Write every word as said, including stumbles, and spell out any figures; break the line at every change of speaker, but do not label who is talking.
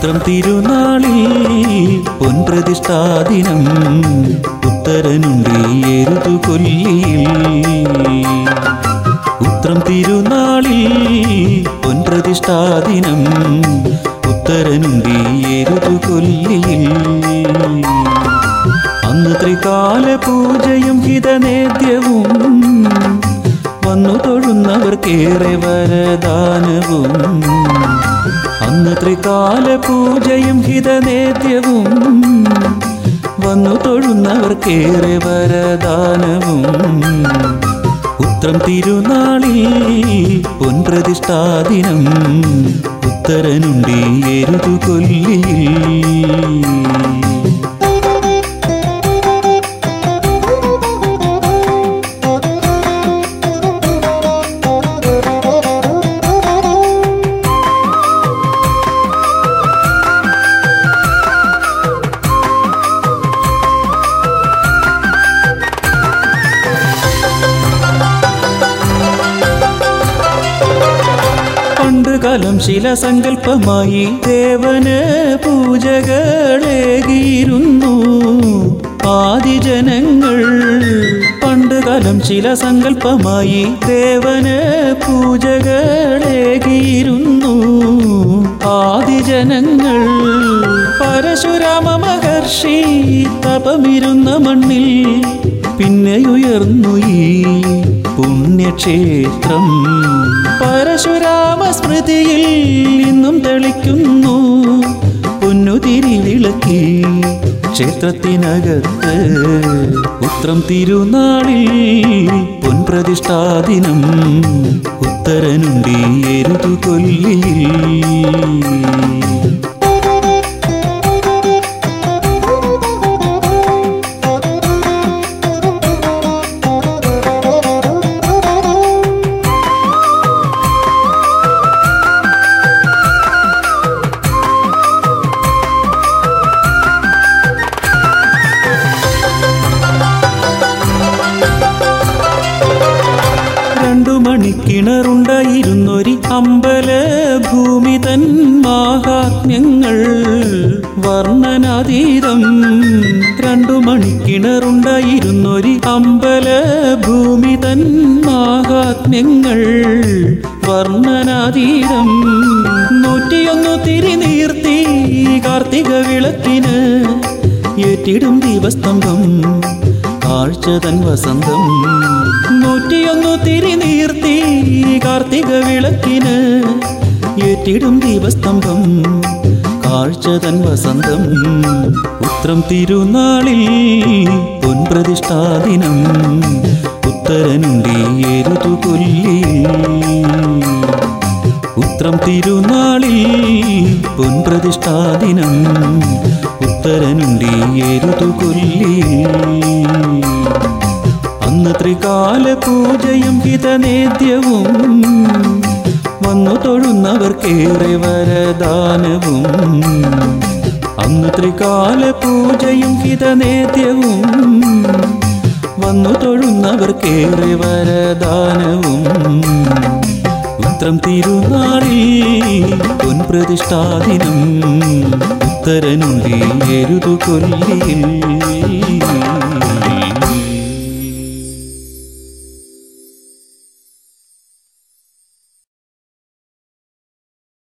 ഉത്രം തിരുനാളിൽ പൊൻപ്രതിഷ്ഠാദിനം ഉത്തരനുണ്ടി എരുതുകൊല്ലിയിൽ. ഉത്രം തിരുനാളിൽ പൊൻപ്രതിഷ്ഠാദിനം ഉത്തരനുണ്ടി എരുതുകൊല്ലിയിൽ. അന്ന് ത്രികാല പൂജയും ഹിതനേദ്യവും വന്നു തൊഴുന്നവർക്കേറെ വരദാനവും. അന്ന് ത്രികാല പൂജയും ഹിതനേദ്യവും വന്നു തൊഴുന്നവർക്കേറെ വരദാനവും. ഉത്രം തിരുനാളിൽ പൊൻപ്രതിഷ്ഠാദിനം ഉത്തരനുണ്ടി എരുതുകൊല്ലിയിൽ. കാലം ശിലസങ്കല്പമായി ദേവന് പൂജകളേകിയിരുന്നു ആദിജനങ്ങൾ. പണ്ടുകാലം ശിലസങ്കല്പമായി ദേവന് പൂജകളേകിയിരുന്നു ആദിജനങ്ങൾ. പരശുരാമ മഹർഷി തപമിരുന്ന മണ്ണിൽ പിന്നെയുയർന്നു ഈ പുണ്യക്ഷേത്രം. പരശുരാമ സ്മൃതിയിൽ ഇന്നും തെളിക്കുന്നു പൊന്നുതിരി വിളക്കി ക്ഷേത്രത്തിനകത്ത്. ഉത്രം തിരുനാളിൽ പൊൻപ്രതിഷ്ഠാദിനം ഉത്തരനുണ്ടി എരുതുകൊല്ലിയിൽ. കിണറുണ്ടായിരുന്നൊരി അമ്പല ഭൂമി തൻ മാഹാത്മ്യങ്ങൾ വർണ്ണനാതീതം. രണ്ടു മണിക്കിണറുണ്ടായിരുന്നൊരി അമ്പല ഭൂമി തൻ മാഹാത്മ്യങ്ങൾ വർണ്ണനാതീതം. നൂറ്റിയൊന്നു തിരിനീർത്തി കാർത്തിക വിളക്കിന് ഏറ്റിടും ദീപസ്തംഭം കാഴ്ച തൻ വസന്തം. നൂറ്റിയൊന്നു തിരിനീർത്തി കാർത്തിക വിളക്കിന് ഏറ്റിടും ദീപസ്തംഭം കാഴ്ച തൻ വസന്തം. ഉത്രം തിരുനാളിൽ പൊൻപ്രതിഷ്ഠാദിനം ഉത്തരനുണ്ടി എരുതുകൊല്ലിയിൽ. ഉത്രം തിരുനാളിൽ പൊൻപ്രതിഷ്ഠാദിനം ഉത്തരനുണ്ടി എരുതുകൊല്ലിയിൽ. അന്ന് ത്രികാല പൂജയും ഹിതനേദ്യവും വന്നു തൊഴുന്നവർക്കേറെ വരദാനവും. അന്ന് ത്രികാല പൂജയും ഹിതനേദ്യവും വന്നു തൊഴുന്നവർക്കേറെ വരദാനവും. ഉത്രം തിരുനാളിൽ പൊൻപ്രതിഷ്ഠാദിനം ഉത്തരനുണ്ടി എരുതുകൊല്ലിയിൽ.